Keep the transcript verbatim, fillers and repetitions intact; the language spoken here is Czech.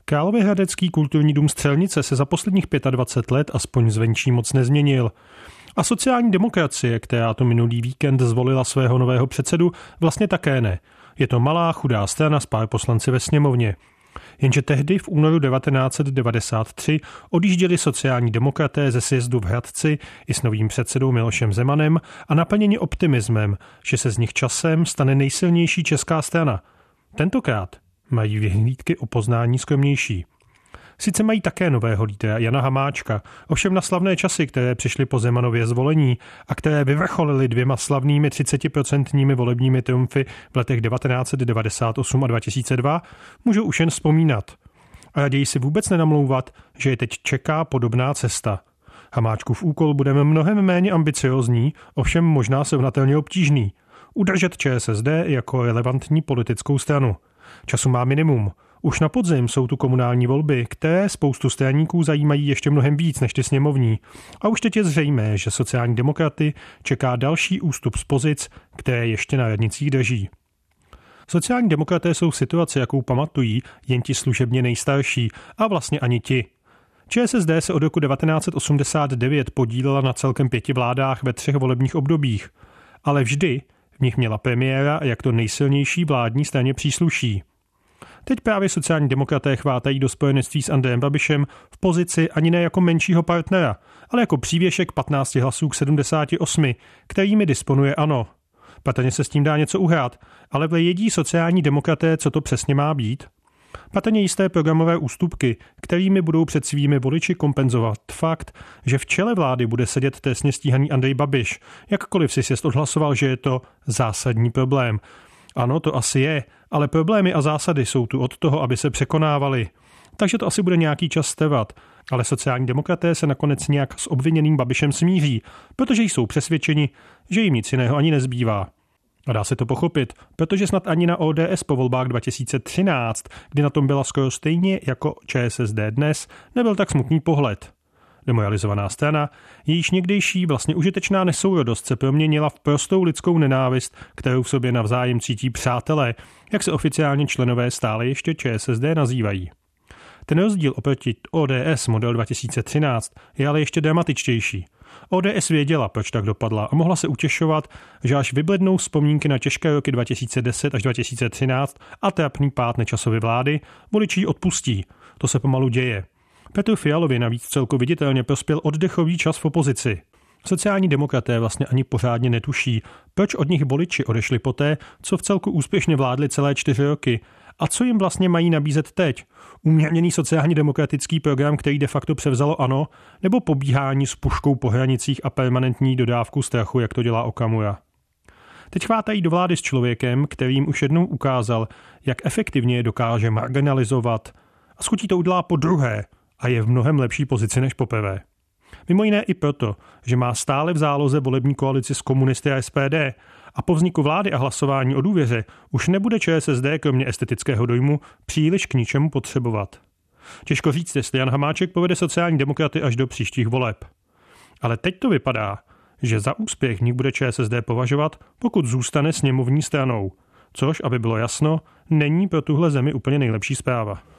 Královéhradecký kulturní dům Střelnice se za posledních dvacet pět let aspoň zvenčí moc nezměnil. A sociální demokracie, která to minulý víkend zvolila svého nového předsedu, vlastně také ne. Je to malá chudá strana s pár poslanci ve sněmovně. Jenže tehdy v únoru devatenáct set devadesát tři odjížděli sociální demokraté ze sjezdu v Hradci i s novým předsedou Milošem Zemanem a naplněni optimismem, že se z nich časem stane nejsilnější česká strana. Tentokrát mají vyhlídky o poznání skromnější. Sice mají také nového lídra Jana Hamáčka, ovšem na slavné časy, které přišly po Zemanově zvolení a které vyvrcholily dvěma slavnými třicetiprocentními volebními triumfy v letech devatenáct set devadesát osm a dva tisíce dva, můžou už jen vzpomínat. A raději si vůbec nenamlouvat, že je teď čeká podobná cesta. Hamáčkův úkol bude mnohem méně ambiciózní, ovšem možná srovnatelně obtížný. Udržet ČSSD jako relevantní politickou stranu. Času má minimum. Už na podzim jsou tu komunální volby, které spoustu straníků zajímají ještě mnohem víc než ty sněmovní. A už teď je zřejmé, že sociální demokraty čeká další ústup z pozic, které ještě na radnicích drží. Sociální demokraté jsou v situaci, jakou pamatují jen ti služebně nejstarší a vlastně ani ti. ČSSD se od roku devatenáct set osmdesát devět podílela na celkem pěti vládách ve třech volebních obdobích, ale vždy v nich měla premiéra, jak to nejsilnější vládní straně přísluší. Teď právě sociální demokraté chvátají do spojenectví s Andrejem Babišem v pozici ani ne jako menšího partnera, ale jako přívěšek patnácti hlasů k sedmdesáti osmi, kterými disponuje ANO. Patrně se s tím dá něco uhrát, ale vědí sociální demokraté, co to přesně má být? Patrně jisté programové ústupky, kterými budou před svými voliči kompenzovat fakt, že v čele vlády bude sedět trestně stíhaný Andrej Babiš, jakkoliv si sjezd odhlasoval, že je to zásadní problém. Ano, to asi je, ale problémy a zásady jsou tu od toho, aby se překonávaly. Takže to asi bude nějaký čas trvat, ale sociální demokraté se nakonec nějak s obviněným Babišem smíří, protože jsou přesvědčeni, že jim nic jiného ani nezbývá. A dá se to pochopit, protože snad ani na O D S po volbách dva tisíce třináct, kdy na tom byla skoro stejně jako ČSSD dnes, nebyl tak smutný pohled. Demoralizovaná strana, jejíž někdejší vlastně užitečná nesourodost se proměnila v prostou lidskou nenávist, kterou v sobě navzájem cítí přátelé, jak se oficiálně členové stále ještě ČSSD nazývají. Ten rozdíl oproti O D S model dva tisíce třináct je ale ještě dramatičtější. O D S věděla, proč tak dopadla a mohla se utěšovat, že až vyblednou vzpomínky na těžké roky dva tisíce deset až dva tisíce třináct a trapný pád Nečasovy vlády, voliči ji odpustí. To se pomalu děje. Petru Fialovi navíc celku viditelně prospěl oddechový čas v opozici. Sociální demokraté vlastně ani pořádně netuší, proč od nich voliči odešli poté, co v celku úspěšně vládli celé čtyři roky a co jim vlastně mají nabízet teď. Umírněný sociálně demokratický program, který de facto převzalo ANO, nebo pobíhání s puškou po hranicích a permanentní dodávku strachu, jak to dělá Okamura. Teď chvátají do vlády s člověkem, který jim už jednou ukázal, jak efektivně je dokáže marginalizovat a s chutí to udělá po druhé a je v mnohem lepší pozici než poprvé. Mimo jiné i proto, že má stále v záloze volební koalici s komunisty a S P D a po vzniku vlády a hlasování o důvěře už nebude ČSSD kromě estetického dojmu příliš k ničemu potřebovat. Těžko říct, jestli Jan Hamáček povede sociální demokraty až do příštích voleb. Ale teď to vypadá, že za úspěch v nich bude ČSSD považovat, pokud zůstane sněmovní stranou, což, aby bylo jasno, není pro tuhle zemi úplně nejlepší zpráva.